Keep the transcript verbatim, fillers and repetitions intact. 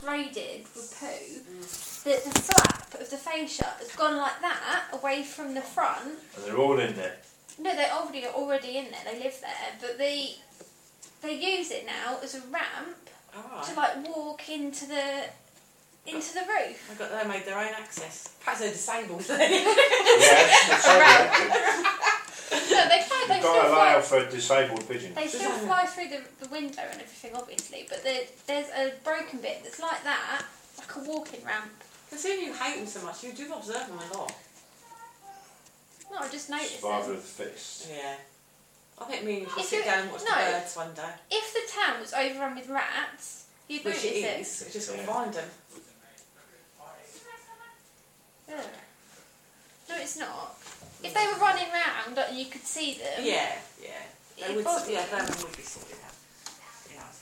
braided with poo, mm. the, the flap of the fascia has gone like that, away from the front. And they're all in there? No, they're already, already in there, they live there, but they, they use it now as a ramp oh, to like walk into the into the roof. I got they made their own access. Perhaps they're disabled. Yeah, that's so No, they fly. They You've still got to fly. allow for disabled pigeons. They still fly through the, the window and everything, obviously. But there, there's a broken bit that's like that, like a walking ramp. Considering you hate them so much, you do observe them a lot. No, I just noticed Survival them. of the fittest. Yeah. I think me and you should If sit you- down and watch no. the birds one day. If the town was overrun with rats, you'd Which notice it it. is. It's just got to Yeah. find them. Ugh. No, it's not. If they were running round and you could see them, Yeah, yeah. They it'd would, bother yeah, you. they would be sorted out.